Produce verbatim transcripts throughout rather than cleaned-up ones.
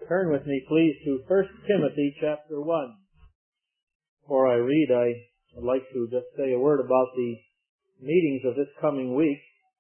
Turn with me, please, to First Timothy chapter one. Before I read, I would like to just say a word about the meetings of this coming week.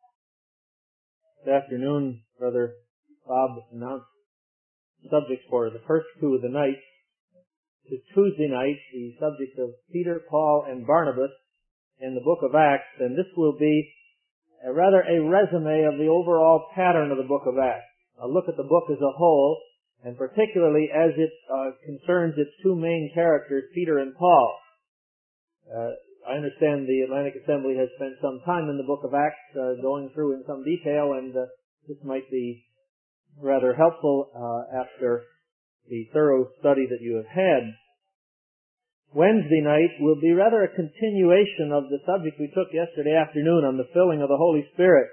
This afternoon, Brother Bob announced subjects for the first two of the night. To Tuesday night, the subject of Peter, Paul, and Barnabas in the book of Acts, and this will be a, rather a resume of the overall pattern of the book of Acts. A look at the book as a whole, and particularly as it uh, concerns its two main characters, Peter and Paul. Uh, I understand the Atlantic Assembly has spent some time in the book of Acts, uh, going through in some detail, and uh, this might be rather helpful uh, after the thorough study that you have had. Wednesday night will be rather a continuation of the subject we took yesterday afternoon on the filling of the Holy Spirit,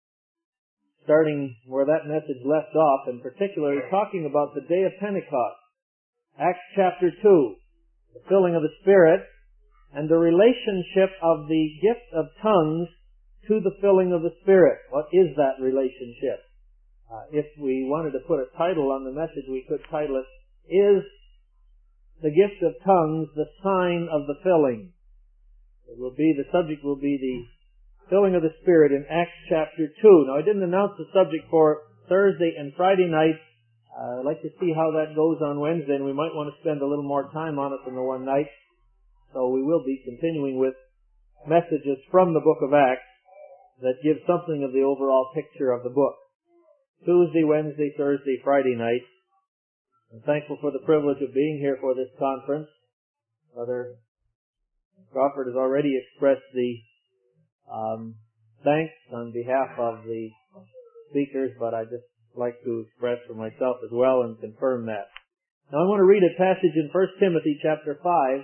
starting where that message left off, and particularly talking about the day of Pentecost. Acts chapter two, the filling of the Spirit, and the relationship of the gift of tongues to the filling of the Spirit. What is that relationship? Uh, if we wanted to put a title on the message, we could title it, Is the Gift of Tongues the Sign of the Filling? It will be, the subject will be the filling of the Spirit in Acts chapter two. Now, I didn't announce the subject for Thursday and Friday night. Uh, I'd like to see how that goes on Wednesday, and we might want to spend a little more time on it than the one night. So we will be continuing with messages from the book of Acts that give something of the overall picture of the book. Tuesday, Wednesday, Thursday, Friday night. I'm thankful for the privilege of being here for this conference. Brother Crawford has already expressed the um, thanks on behalf of the speakers, but I'd just like to express for myself as well and confirm that. Now I want to read a passage in First Timothy chapter five.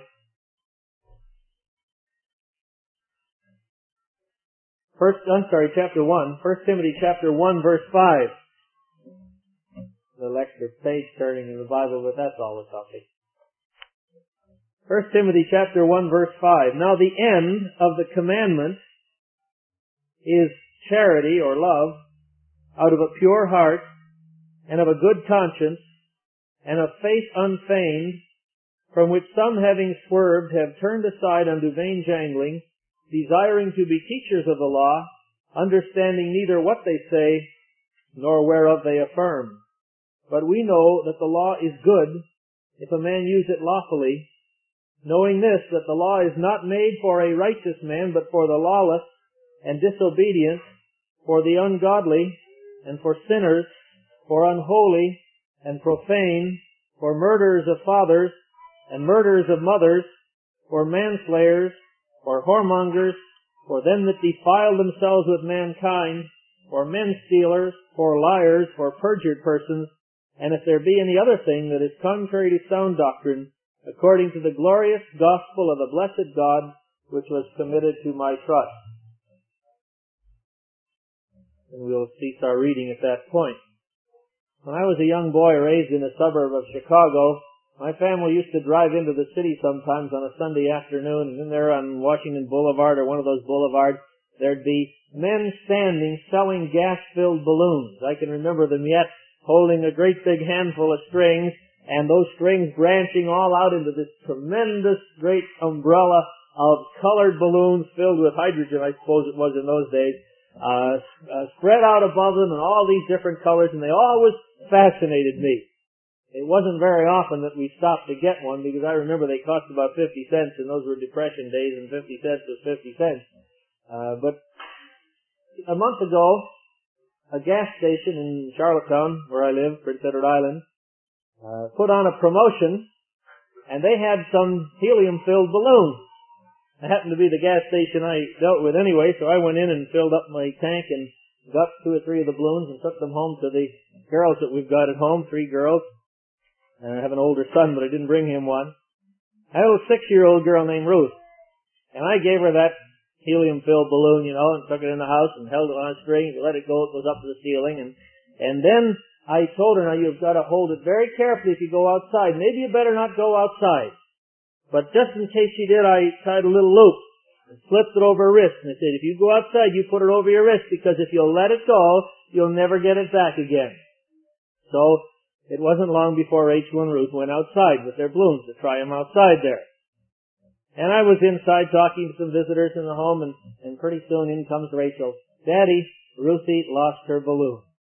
First, I'm sorry, chapter one. First Timothy chapter one, verse five. A little extra page turning in the Bible, but that's all the topic. First Timothy chapter one, verse five. Now the end of the commandment is charity or love out of a pure heart and of a good conscience and of faith unfeigned, from which some having swerved have turned aside unto vain jangling, desiring to be teachers of the law, understanding neither what they say nor whereof they affirm. But we know that the law is good if a man use it lawfully, knowing this, that the law is not made for a righteous man, but for the lawless and disobedient, for the ungodly, and for sinners, for unholy and profane, for murderers of fathers, and murderers of mothers, for manslayers, for whoremongers, for them that defile themselves with mankind, for men-stealers, for liars, for perjured persons, and if there be any other thing that is contrary to sound doctrine, according to the glorious gospel of the blessed God, which was committed to my trust. And we'll cease our reading at that point. When I was a young boy raised in a suburb of Chicago, my family used to drive into the city sometimes on a Sunday afternoon, and in there on Washington Boulevard or one of those boulevards, there'd be men standing selling gas-filled balloons. I can remember them yet, holding a great big handful of strings, and those strings branching all out into this tremendous great umbrella of colored balloons filled with hydrogen, I suppose it was in those days, uh, uh spread out above them in all these different colors, and they always fascinated me. It wasn't very often that we stopped to get one, because I remember they cost about fifty cents, and those were Depression days, and fifty cents was fifty cents. Uh, but a month ago, a gas station in Charlottetown, where I live, Prince Edward Island, uh, put on a promotion, and they had some helium-filled balloons. It happened to be the gas station I dealt with anyway, so I went in and filled up my tank and got two or three of the balloons and took them home to the girls that we've got at home, three girls. And I have an older son, but I didn't bring him one. I had a little six-year-old girl named Ruth, and I gave her that helium-filled balloon, you know, and took it in the house and held it on a string and let it go. It goes up to the ceiling. And, and then I told her, now you've got to hold it very carefully if you go outside. Maybe you better not go outside. But just in case she did, I tied a little loop and slipped it over her wrist. And I said, if you go outside, you put it over your wrist, because if you'll let it go, you'll never get it back again. So It wasn't long before Rachel and Ruth went outside with their balloons to try them outside there. And I was inside talking to some visitors in the home, and, and pretty soon in comes Rachel. Daddy, Ruthie lost her balloon.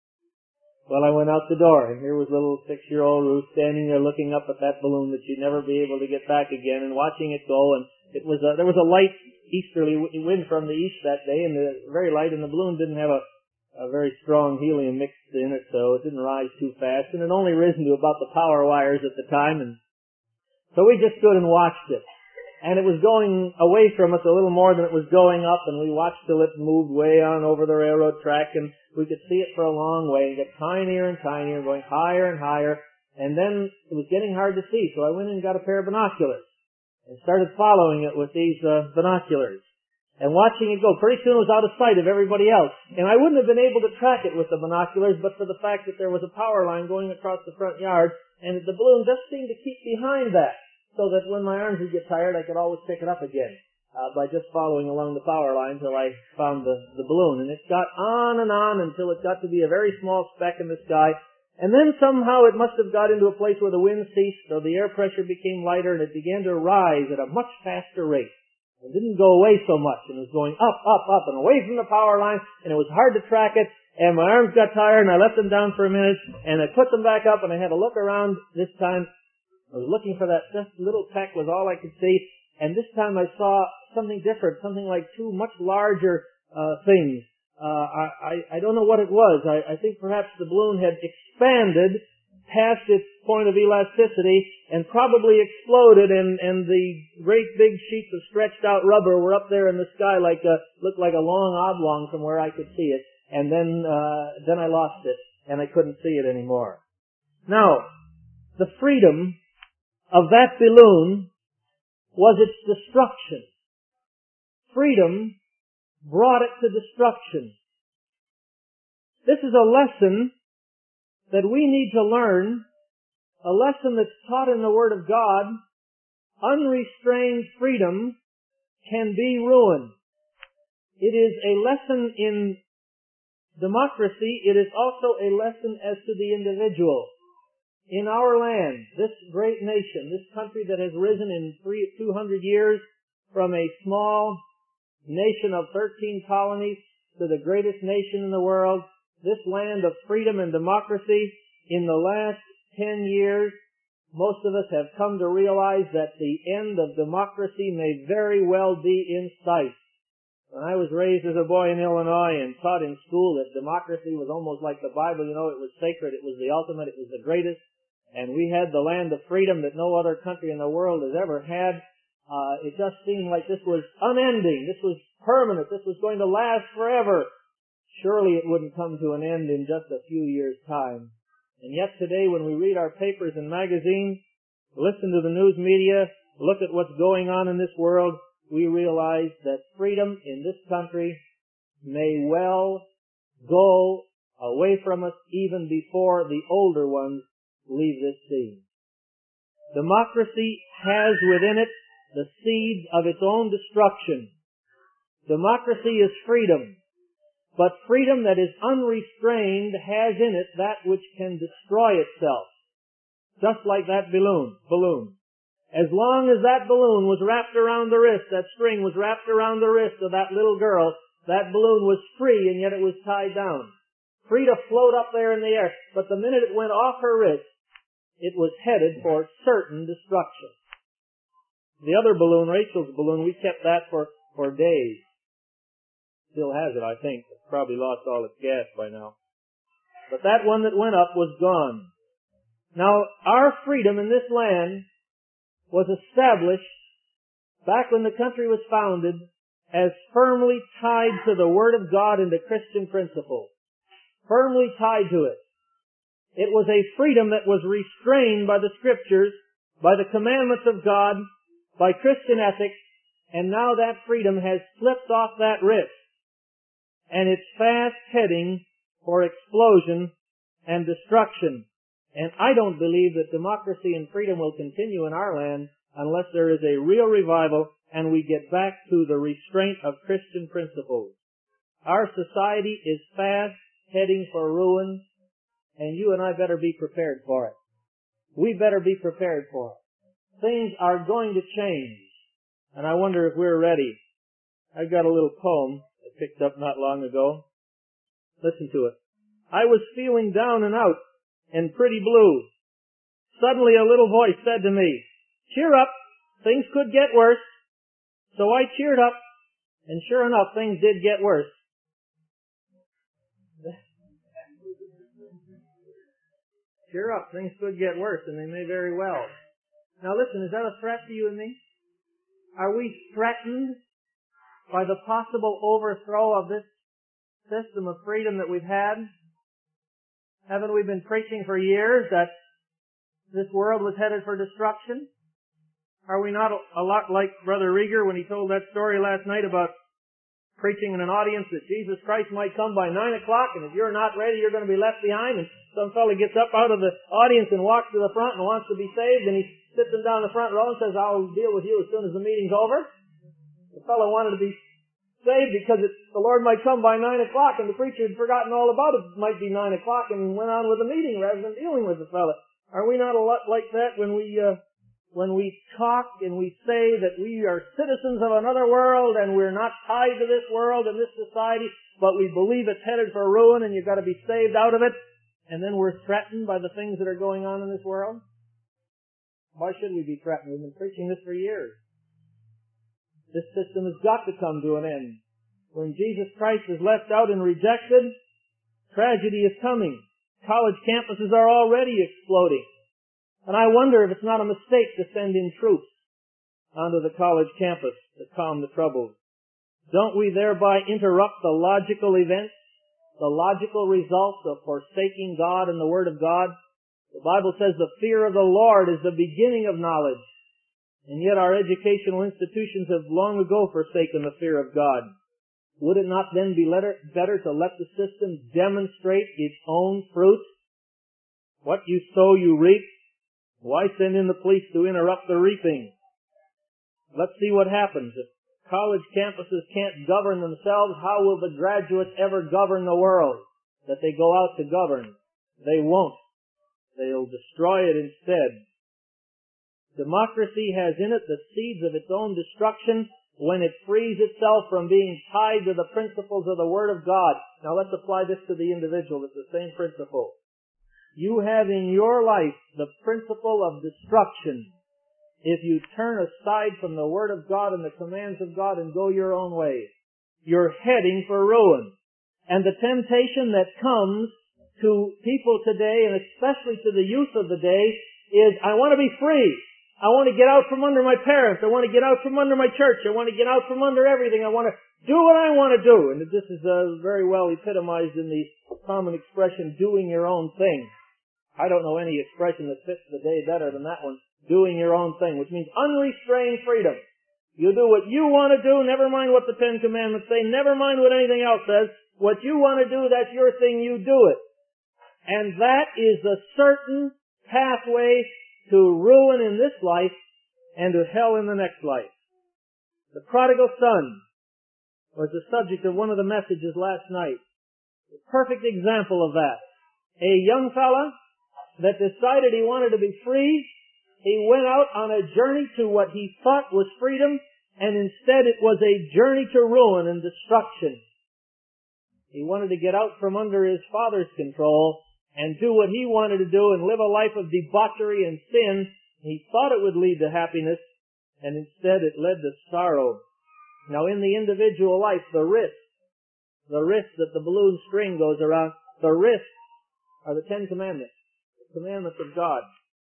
Well, I went out the door, and here was little six-year-old Ruth standing there looking up at that balloon that she'd never be able to get back again, and watching it go. And it was a, there was a light easterly wind from the east that day, and the, very light, and the balloon didn't have a, a very strong helium mixed in it, so it didn't rise too fast, and it only risen to about the power wires at the time. And so we just stood and watched it. And it was going away from us a little more than it was going up, and we watched till it moved way on over the railroad track, and we could see it for a long way, and get tinier and tinier, going higher and higher, and then it was getting hard to see, so I went in and got a pair of binoculars, and started following it with these uh, binoculars, and watching it go. Pretty soon it was out of sight of everybody else, and I wouldn't have been able to track it with the binoculars, but for the fact that there was a power line going across the front yard, and the balloon just seemed to keep behind that, so that when my arms would get tired, I could always pick it up again uh, by just following along the power line till I found the, the balloon. And it got on and on until it got to be a very small speck in the sky. And then somehow it must have got into a place where the wind ceased, so the air pressure became lighter, and it began to rise at a much faster rate. It didn't go away so much, and it was going up, up, up, and away from the power line, and it was hard to track it. And my arms got tired, and I left them down for a minute, and I put them back up, and I had to look around this time. I was looking for that just little peck was all I could see, and this time I saw something different, something like two much larger uh, things. Uh, I, I, I don't know what it was. I, I think perhaps the balloon had expanded past its point of elasticity and probably exploded, and, and the great big sheets of stretched out rubber were up there in the sky like a, looked like a long oblong from where I could see it, and then uh, then I lost it, and I couldn't see it anymore. Now, the freedom of that balloon was its destruction. Freedom brought it to destruction. This is a lesson that we need to learn, a lesson that's taught in the Word of God. Unrestrained freedom can be ruin. It is a lesson in democracy. It is also a lesson as to the individual. In our land, this great nation, this country that has risen in three, two hundred years from a small nation of thirteen colonies to the greatest nation in the world, this land of freedom and democracy, in the last ten years, most of us have come to realize that the end of democracy may very well be in sight. When I was raised as a boy in Illinois and taught in school that democracy was almost like the Bible, you know, it was sacred, it was the ultimate, it was the greatest, and we had the land of freedom that no other country in the world has ever had. Uh, it just seemed like this was unending, this was permanent, this was going to last forever. Surely it wouldn't come to an end in just a few years' time. And yet today, when we read our papers and magazines, listen to the news media, look at what's going on in this world, we realize that freedom in this country may well go away from us even before the older ones leave this scene. Democracy has within it the seeds of its own destruction. Democracy is freedom, but freedom that is unrestrained has in it that which can destroy itself, just like that balloon. balloon. As long as that balloon was wrapped around the wrist, that string was wrapped around the wrist of that little girl, that balloon was free, and yet it was tied down. Free to float up there in the air. But the minute it went off her wrist, it was headed for certain destruction. The other balloon, Rachel's balloon, we kept that for, for days. Still has it, I think. It's probably lost all its gas by now. But that one that went up was gone. Now, our freedom in this land was established back when the country was founded as firmly tied to the Word of God and to Christian principles. Firmly tied to it. It was a freedom that was restrained by the Scriptures, by the commandments of God, by Christian ethics, and now that freedom has slipped off that wrist, and it's fast heading for explosion and destruction. And I don't believe that democracy and freedom will continue in our land unless there is a real revival and we get back to the restraint of Christian principles. Our society is fast heading for ruin, And you and I better be prepared for it. We better be prepared for it. Things are going to change. And I wonder if we're ready. I've got a little poem I picked up not long ago. Listen to it. I was feeling down and out and pretty blue. Suddenly a little voice said to me, cheer up, things could get worse. So I cheered up, and sure enough, things did get worse. Cheer up, things could get worse, and they may very well. Now listen, is that a threat to you and me? Are we threatened by the possible overthrow of this system of freedom that we've had? Haven't we been preaching for years that this world was headed for destruction? Are we not a lot like Brother Rieger when he told that story last night about preaching in an audience that Jesus Christ might come by nine o'clock, and if you're not ready, you're going to be left behind, and some fellow gets up out of the audience and walks to the front and wants to be saved, and he sits him down the front row and says, I'll deal with you as soon as the meeting's over. The fellow wanted to be saved because it, the Lord might come by nine o'clock, and the preacher had forgotten all about it. It might be nine o'clock, and went on with the meeting rather than dealing with the fellow. Are we not a lot like that when we uh, when we talk and we say that we are citizens of another world and we're not tied to this world and this society, but we believe it's headed for ruin and you've got to be saved out of it, and then we're threatened by the things that are going on in this world? Why should we be threatened? We've been preaching this for years. This system has got to come to an end. When Jesus Christ is left out and rejected, tragedy is coming. College campuses are already exploding. And I wonder if it's not a mistake to send in troops onto the college campus to calm the troubles. Don't we thereby interrupt the logical events, the logical results of forsaking God and the Word of God? The Bible says the fear of the Lord is the beginning of knowledge. And yet our educational institutions have long ago forsaken the fear of God. Would it not then be better to let the system demonstrate its own fruit? What you sow, you reap. Why send in the police to interrupt the reaping? Let's see what happens. If college campuses can't govern themselves, how will the graduates ever govern the world that they go out to govern? They won't. They'll destroy it instead. Democracy has in it the seeds of its own destruction when it frees itself from being tied to the principles of the Word of God. Now let's apply this to the individual. It's the same principle. You have in your life the principle of destruction if you turn aside from the Word of God and the commands of God and go your own way. You're heading for ruin. And the temptation that comes to people today, and especially to the youth of the day, is, I want to be free. I want to get out from under my parents. I want to get out from under my church. I want to get out from under everything. I want to do what I want to do. And this is uh, very well epitomized in the common expression, doing your own thing. I don't know any expression that fits the day better than that one. Doing your own thing, which means unrestrained freedom. You do what you want to do, never mind what the Ten Commandments say, never mind what anything else says. What you want to do, that's your thing, you do it. And that is a certain pathway to ruin in this life and to hell in the next life. The prodigal son was the subject of one of the messages last night. A perfect example of that. A young fella that decided he wanted to be free. He went out on a journey to what he thought was freedom, and instead it was a journey to ruin and destruction. He wanted to get out from under his father's control and do what he wanted to do and live a life of debauchery and sin. He thought it would lead to happiness, and instead it led to sorrow. Now in the individual life, the wrist, the wrist that the balloon string goes around, the wrists are the Ten Commandments, the commandments of God.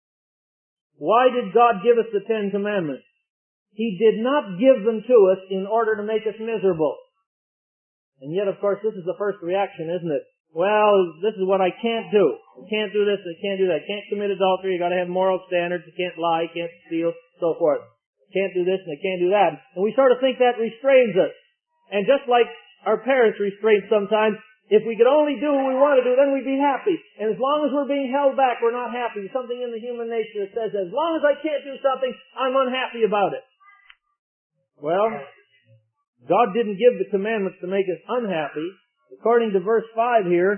Why did God give us the Ten Commandments? He did not give them to us in order to make us miserable. And yet, of course, this is the first reaction, isn't it? Well, this is what I can't do. I can't do this, I can't do that. I can't commit adultery, you gotta have moral standards, you can't lie, you can't steal, so forth. I can't do this and I can't do that. And we sort of think that restrains us. And just like our parents restrain sometimes, if we could only do what we want to do, then we'd be happy. And as long as we're being held back, we're not happy. There's something in the human nature that says, as long as I can't do something, I'm unhappy about it. Well, God didn't give the commandments to make us unhappy. According to verse five here,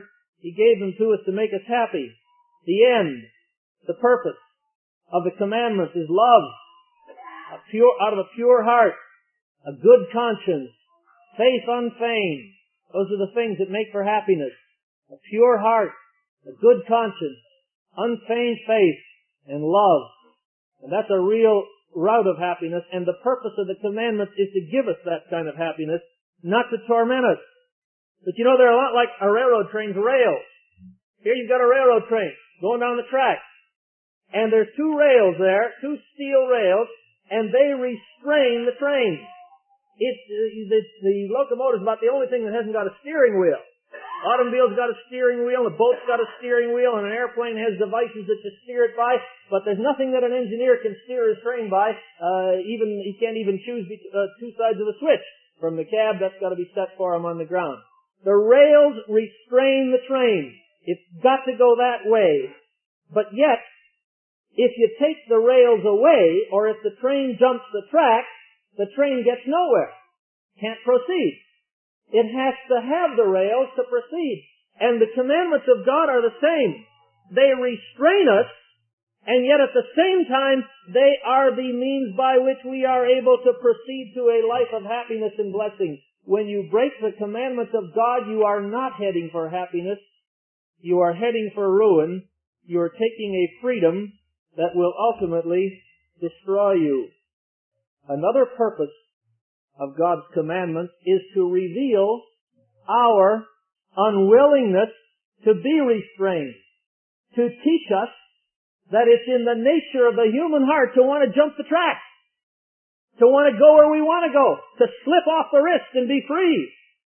He gave them to us to make us happy. The end, the purpose of the commandments is love, a pure, out of a pure heart, a good conscience, faith unfeigned. Those are the things that make for happiness. A pure heart, a good conscience, unfeigned faith, and love. And that's a real route of happiness, and the purpose of the commandments is to give us that kind of happiness, not to torment us. But you know, they're a lot like a railroad train's rails. Here you've got a railroad train going down the track, and there's two rails there, two steel rails, and they restrain the train. It's, the, the locomotive's about the only thing that hasn't got a steering wheel. Automobile's got a steering wheel, a boat's got a steering wheel, and an airplane has devices that you steer it by, but there's nothing that an engineer can steer his train by. Uh, even, he can't even choose the, uh, two sides of the switch. From the cab, that's got to be set for him on the ground. The rails restrain the train. It's got to go that way. But yet, if you take the rails away, or if the train jumps the track, the train gets nowhere. Can't proceed. It has to have the rails to proceed. And the commandments of God are the same. They restrain us, and yet at the same time, they are the means by which we are able to proceed to a life of happiness and blessing. When you break the commandments of God, you are not heading for happiness. You are heading for ruin. You are taking a freedom that will ultimately destroy you. Another purpose of God's commandments is to reveal our unwillingness to be restrained, to teach us that it's in the nature of the human heart to want to jump the track, to want to go where we want to go, to slip off the wrist and be free.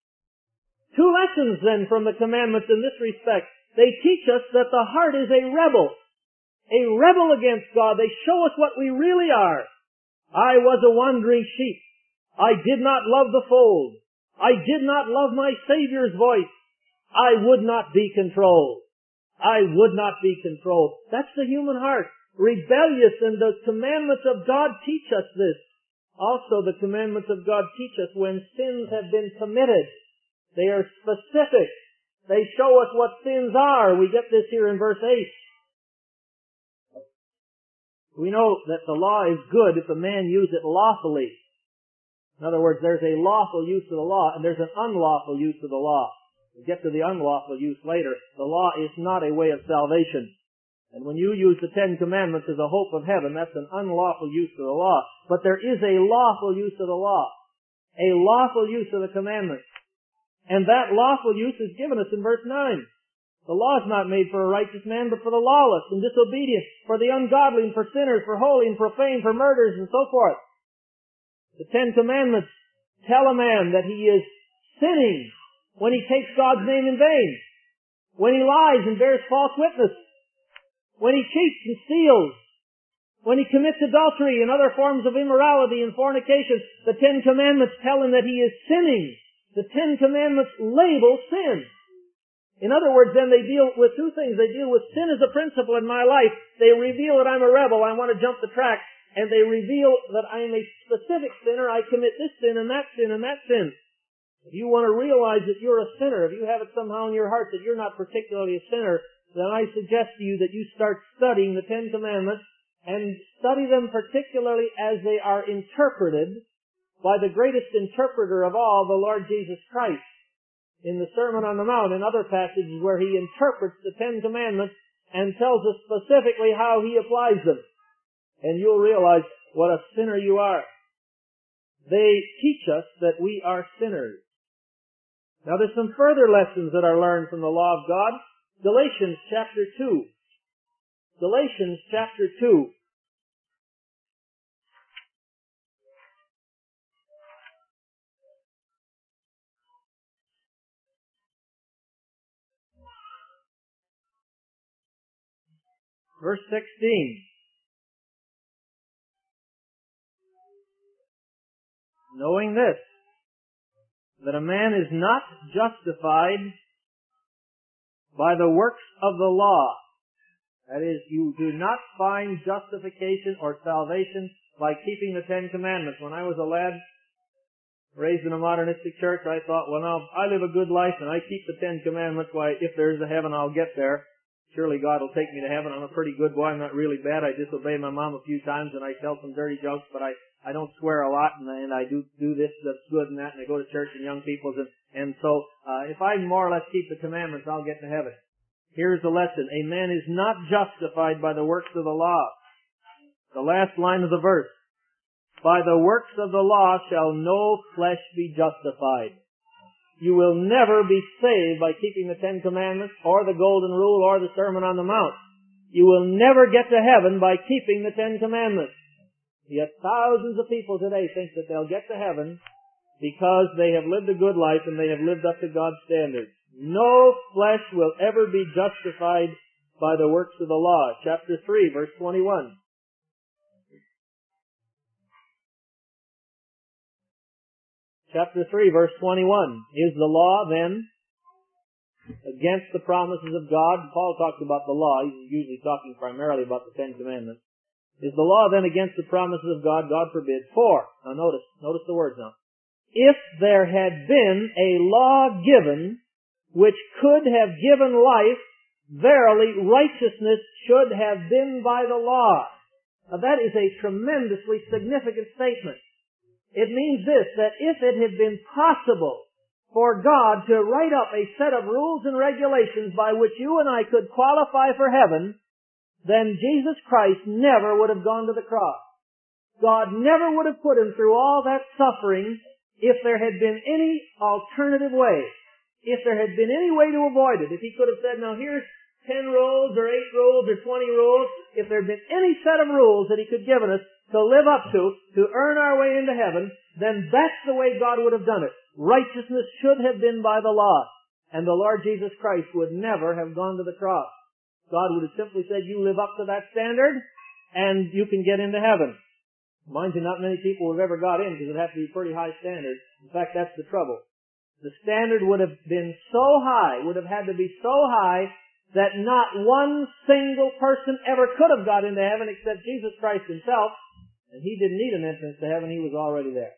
Two lessons then from the commandments in this respect. They teach us that the heart is a rebel, a rebel against God. They show us what we really are. I was a wandering sheep. I did not love the fold. I did not love my Savior's voice. I would not be controlled. I would not be controlled. That's the human heart. Rebellious, and the commandments of God teach us this. Also, the commandments of God teach us when sins have been committed. They are specific. They show us what sins are. We get this here in verse eight. We know that the law is good if a man use it lawfully. In other words, there's a lawful use of the law, and there's an unlawful use of the law. We'll get to the unlawful use later. The law is not a way of salvation. And when you use the Ten Commandments as a hope of heaven, that's an unlawful use of the law. But there is a lawful use of the law. A lawful use of the commandments. And that lawful use is given us in verse nine. The law is not made for a righteous man, but for the lawless and disobedient, for the ungodly and for sinners, for holy and profane, for murderers and so forth. The Ten Commandments tell a man that he is sinning when he takes God's name in vain, when he lies and bears false witness, when he cheats and steals, when he commits adultery and other forms of immorality and fornication. The Ten Commandments tell him that he is sinning. The Ten Commandments label sin. In other words, then, they deal with two things. They deal with sin as a principle in my life. They reveal that I'm a rebel. I want to jump the track. And they reveal that I am a specific sinner. I commit this sin and that sin and that sin. If you want to realize that you're a sinner, if you have it somehow in your heart that you're not particularly a sinner, then I suggest to you that you start studying the Ten Commandments, and study them particularly as they are interpreted by the greatest interpreter of all, the Lord Jesus Christ. In the Sermon on the Mount and other passages where he interprets the Ten Commandments and tells us specifically how he applies them. And you'll realize what a sinner you are. They teach us that we are sinners. Now there's some further lessons that are learned from the law of God. Galatians chapter two. Galatians chapter two. Verse sixteen. Knowing this, that a man is not justified by the works of the law. That is, you do not find justification or salvation by keeping the Ten Commandments. When I was a lad, Raised in a modernistic church, I thought, well now, I live a good life and I keep the Ten Commandments, why, if there's a heaven, I'll get there. Surely God will take me to heaven. I'm a pretty good boy. I'm not really bad. I disobey my mom a few times and I tell some dirty jokes, but I, I don't swear a lot and, and I do, do this that's good and that, and I go to church and young people's and, and so, uh, if I more or less keep the commandments, I'll get to heaven. Here's the lesson. A man is not justified by the works of the law. The last line of the verse. By the works of the law shall no flesh be justified. You will never be saved by keeping the Ten Commandments or the Golden Rule or the Sermon on the Mount. You will never get to heaven by keeping the Ten Commandments. Yet thousands of people today think that they'll get to heaven because they have lived a good life and they have lived up to God's standards. No flesh will ever be justified by the works of the law. Chapter three, verse twenty-one. Chapter three, verse twenty-one. Is the law then against the promises of God? Paul talks about the law. He's usually talking primarily about the Ten Commandments. Is the law then against the promises of God? God forbid. For, now notice, notice the words now. If there had been a law given which could have given life, verily righteousness should have been by the law. Now that is a tremendously significant statement. It means this, that if it had been possible for God to write up a set of rules and regulations by which you and I could qualify for heaven, then Jesus Christ never would have gone to the cross. God never would have put him through all that suffering if there had been any alternative way. If there had been any way to avoid it. If he could have said, now here's ten rules or eight rules or twenty rules. If there had been any set of rules that he could have given us to live up to, to earn our way into heaven, then that's the way God would have done it. Righteousness should have been by the law. And the Lord Jesus Christ would never have gone to the cross. God would have simply said, you live up to that standard, and you can get into heaven. Mind you, not many people have ever got in, because it has to be a pretty high standard. In fact, that's the trouble. The standard would have been so high, would have had to be so high, that not one single person ever could have got into heaven except Jesus Christ himself. And he didn't need an entrance to heaven, he was already there.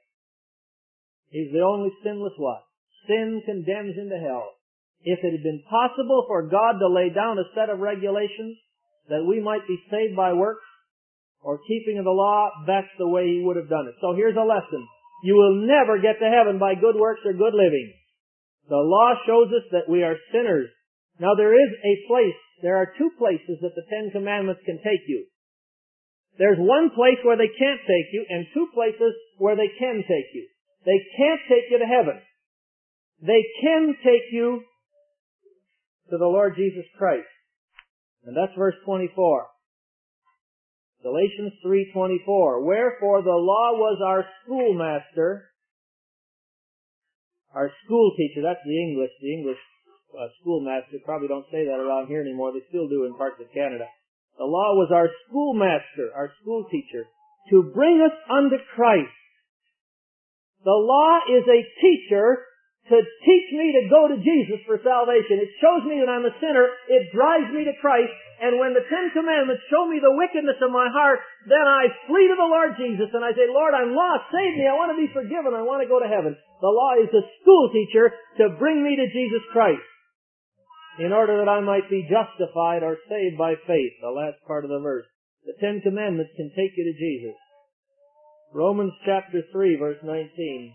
He's the only sinless one. Sin condemns into hell. If it had been possible for God to lay down a set of regulations that we might be saved by works or keeping of the law, that's the way he would have done it. So here's a lesson. You will never get to heaven by good works or good living. The law shows us that we are sinners. Now there is a place, there are two places that the Ten Commandments can take you. There's one place where they can't take you and two places where they can take you. They can't take you to heaven. They can take you to the Lord Jesus Christ. And that's verse twenty-four. Galatians three twenty-four. Wherefore the law was our schoolmaster, our school teacher. That's the English, the English uh, schoolmaster. Probably don't say that around here anymore. They still do in parts of Canada. The law was our schoolmaster, our school teacher, to bring us unto Christ. The law is a teacher to teach me to go to Jesus for salvation. It shows me that I'm a sinner. It drives me to Christ. And when the Ten Commandments show me the wickedness of my heart, then I flee to the Lord Jesus and I say, Lord, I'm lost. Save me. I want to be forgiven. I want to go to heaven. The law is the school teacher to bring me to Jesus Christ in order that I might be justified or saved by faith. The last part of the verse. The Ten Commandments can take you to Jesus. Romans chapter three, verse nineteen.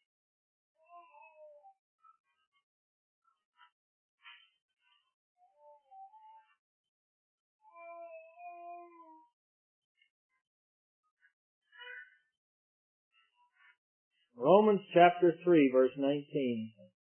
Romans chapter three, verse nineteen.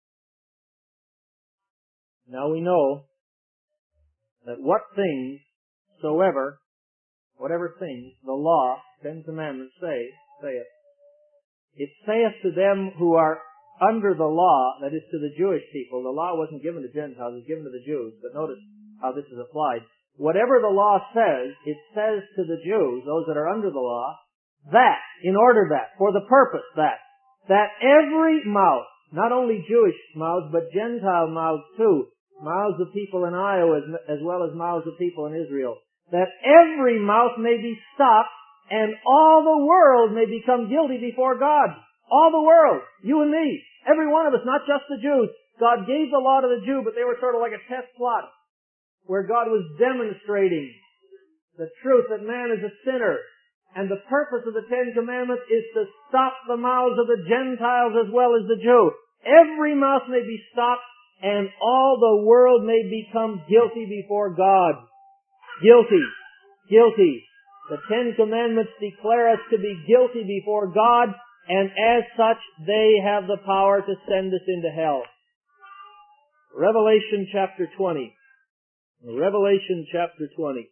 Now we know that what things soever, whatever things the law, Ten Commandments say, saith, it saith to them who are under the law, that is to the Jewish people. The law wasn't given to Gentiles, it was given to the Jews. But notice how this is applied. Whatever the law says, it says to the Jews, those that are under the law, that, in order that, for the purpose that, that every mouth, not only Jewish mouths, but Gentile mouths too, mouths of people in Iowa as, as well as mouths of people in Israel, that every mouth may be stopped and all the world may become guilty before God. All the world, you and me, every one of us, not just the Jews. God gave the law to the Jew, but they were sort of like a test plot where God was demonstrating the truth that man is a sinner. And the purpose of the Ten Commandments is to stop the mouths of the Gentiles as well as the Jew. Every mouth may be stopped and all the world may become guilty before God. Guilty. Guilty. The Ten Commandments declare us to be guilty before God, and as such, they have the power to send us into hell. Revelation chapter twenty. Revelation chapter twenty.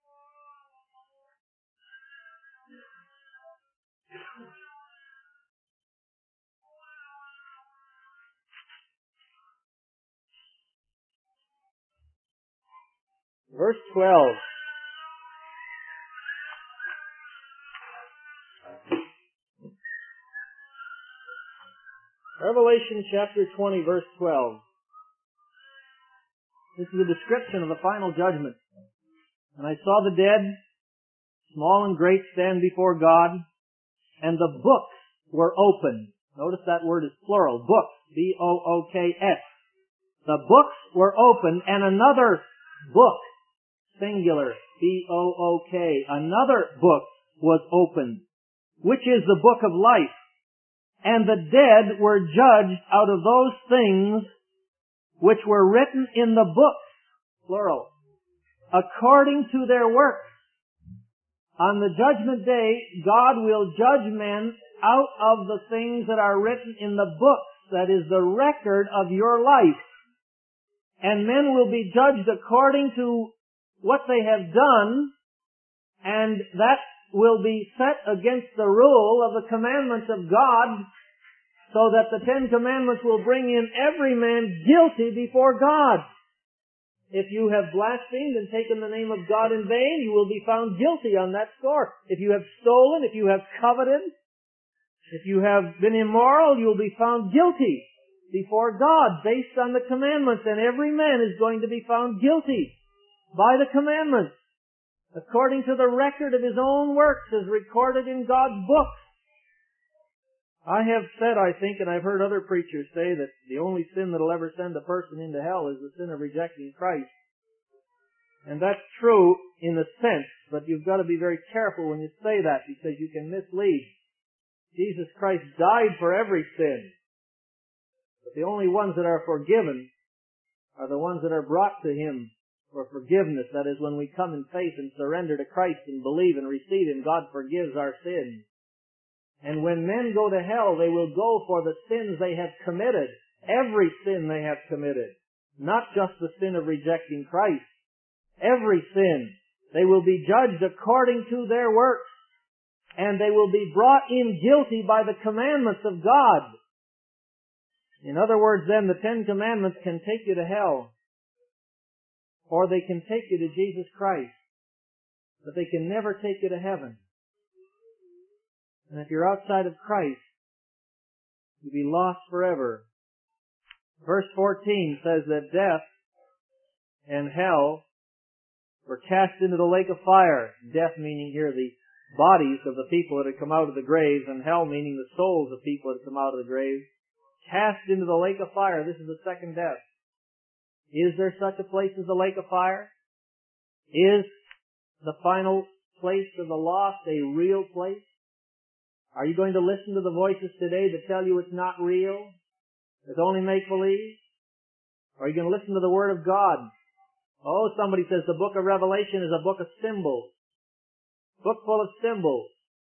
Verse twelve. Revelation chapter twenty, verse twelve. This is a description of the final judgment. And I saw the dead, small and great, stand before God, and the books were opened. Notice that word is plural. Books. B O O K S. The books were opened, and another book, singular, B O O K, another book was opened, which is the book of life. And the dead were judged out of those things which were written in the books, plural, according to their works. On the judgment day, God will judge men out of the things that are written in the books, that is the record of your life. And men will be judged according to what they have done, and that will be set against the rule of the commandments of God, so that the Ten Commandments will bring in every man guilty before God. If you have blasphemed and taken the name of God in vain, you will be found guilty on that score. If you have stolen, if you have coveted, if you have been immoral, you will be found guilty before God based on the commandments, and every man is going to be found guilty by the commandments, according to the record of his own works as recorded in God's book. I have said, I think, and I've heard other preachers say that the only sin that will ever send a person into hell is the sin of rejecting Christ. And that's true in a sense, but you've got to be very careful when you say that, because you can mislead. Jesus Christ died for every sin. But the only ones that are forgiven are the ones that are brought to Him for forgiveness. That is, when we come in faith and surrender to Christ and believe and receive Him, God forgives our sins. And when men go to hell, they will go for the sins they have committed. Every sin they have committed. Not just the sin of rejecting Christ. Every sin. They will be judged according to their works. And they will be brought in guilty by the commandments of God. In other words, then, the Ten Commandments can take you to hell. Or they can take you to Jesus Christ. But they can never take you to heaven. And if you're outside of Christ, you'll be lost forever. Verse fourteen says that death and hell were cast into the lake of fire. Death meaning here the bodies of the people that had come out of the graves, and hell meaning the souls of people that had come out of the graves. Cast into the lake of fire. This is the second death. Is there such a place as the lake of fire? Is the final place of the lost a real place? Are you going to listen to the voices today that tell you it's not real? It's only make-believe? Or are you going to listen to the Word of God? Oh, somebody says the book of Revelation is a book of symbols. Book full of symbols.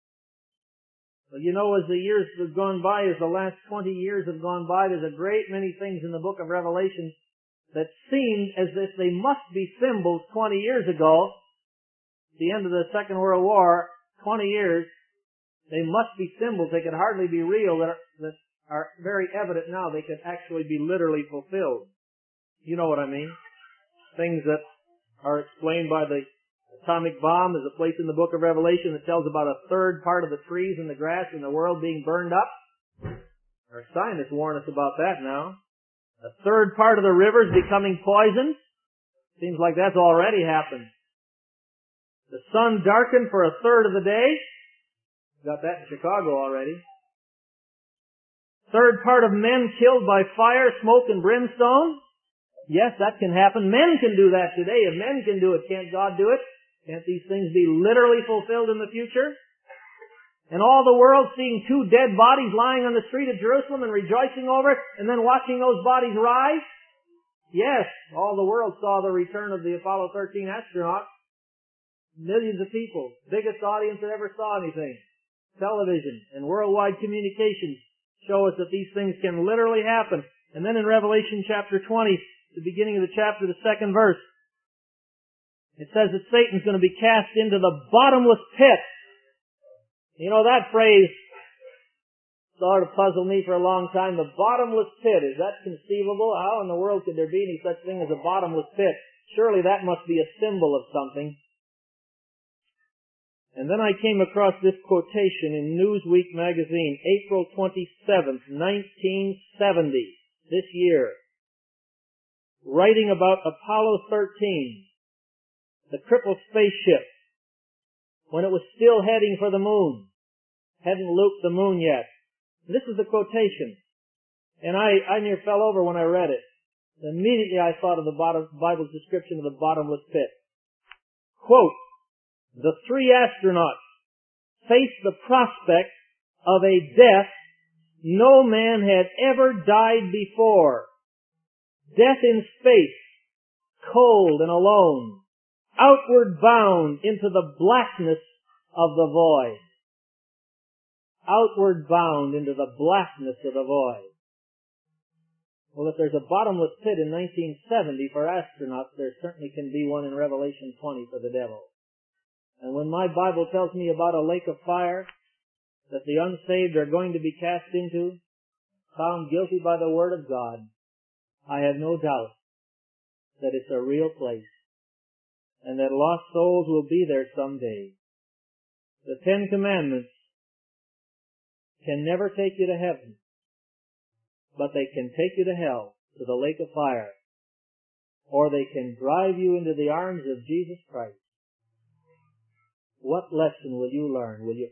Well, you know, as the years have gone by, as the last twenty years have gone by, there's a great many things in the book of Revelation that seemed as if they must be symbols twenty years ago. At the end of the Second World War, twenty years, they must be symbols. They could hardly be real, that are, that are very evident now. They could actually be literally fulfilled. You know what I mean? Things that are explained by the atomic bomb. There's a place in the book of Revelation that tells about a third part of the trees and the grass in the world being burned up. Our scientists warn us about that now. A third part of the rivers becoming poisoned. Seems like that's already happened. The sun darkened for a third of the day. Got that in Chicago already. Third part of men killed by fire, smoke, and brimstone. Yes, that can happen. Men can do that today. If men can do it, can't God do it? Can't these things be literally fulfilled in the future? And all the world seeing two dead bodies lying on the street of Jerusalem and rejoicing over it, and then watching those bodies rise? Yes, all the world saw the return of the Apollo thirteen astronauts. Millions of people. Biggest audience that ever saw anything. Television and worldwide communications show us that these things can literally happen. And then in Revelation chapter twenty, the beginning of the chapter, the second verse, it says that Satan's going to be cast into the bottomless pit. You know, that phrase sort of puzzled me for a long time. The bottomless pit, is that conceivable? How in the world could there be any such thing as a bottomless pit? Surely that must be a symbol of something. And then I came across this quotation in Newsweek magazine, April twenty-seventh, nineteen seventy, this year, writing about Apollo thirteen, the crippled spaceship, when it was still heading for the moon. Hadn't looped the moon yet. This is the quotation. And I, I near fell over when I read it. Immediately I thought of the bottom, Bible's description of the bottomless pit. Quote, the three astronauts faced the prospect of a death no man had ever died before. Death in space, cold and alone, outward bound into the blackness of the void. Outward bound into the blackness of the void. Well, if there's a bottomless pit in nineteen seventy for astronauts, there certainly can be one in Revelation twenty for the devil. And when my Bible tells me about a lake of fire that the unsaved are going to be cast into, found guilty by the Word of God, I have no doubt that it's a real place and that lost souls will be there someday. The Ten Commandments can never take you to heaven, but they can take you to hell, to the lake of fire, or they can drive you into the arms of Jesus Christ. What lesson will you learn? Will you